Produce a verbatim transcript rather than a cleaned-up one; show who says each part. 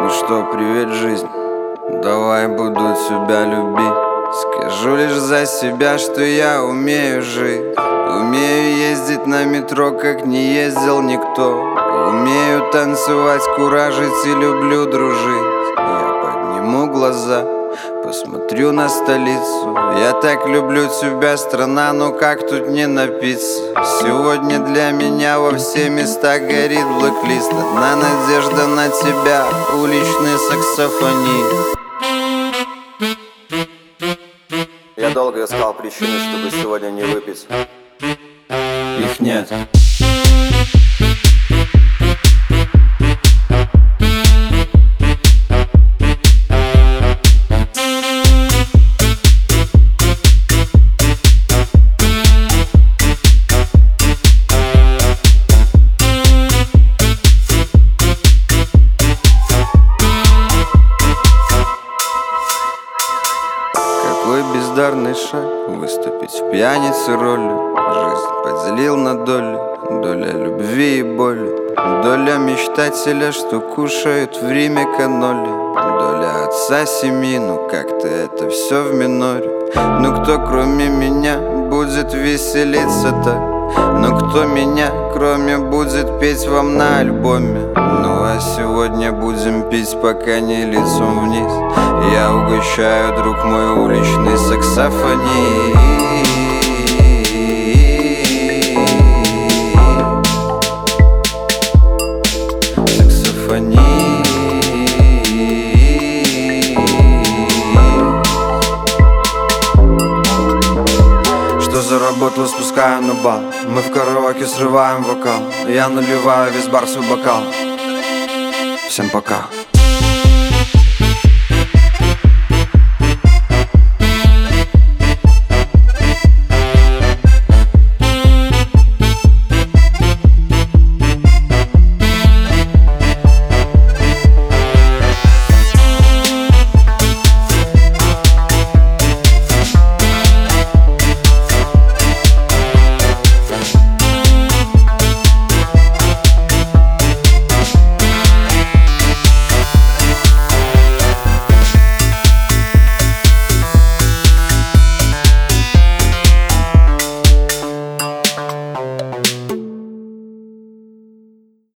Speaker 1: Ну что, привет, жизнь, давай буду тебя любить. Скажу лишь за себя, что я умею жить. Умею ездить на метро, как не ездил никто. Умею танцевать, куражить и люблю дружить. Я подниму глаза, посмотрю на столицу. Я так люблю тебя, страна, ну как тут не напиться? Сегодня для меня во все места горит блэк-лист. Одна надежда на тебя, уличный саксофонист.
Speaker 2: Я долго искал причины, чтобы сегодня не выпить.
Speaker 1: Их нет. Какой бездарный шаг выступить в пьянице ролью. Жизнь поделил на доли, доля любви и боли. Доля мечтателя, что кушают в Риме каноли. Доля отца семьи, ну как-то это все в миноре. Ну кто кроме меня будет веселиться так? Но кто меня кроме будет петь вам на альбоме? Ну а сегодня будем пить, пока не лицом вниз. Я угощаю, друг мой, уличный саксофонист. Саксофонист. Что заработал, спускаю на бал. Мы в караоке срываем вокал. Я наливаю весь бар свой бокал. Всем пока.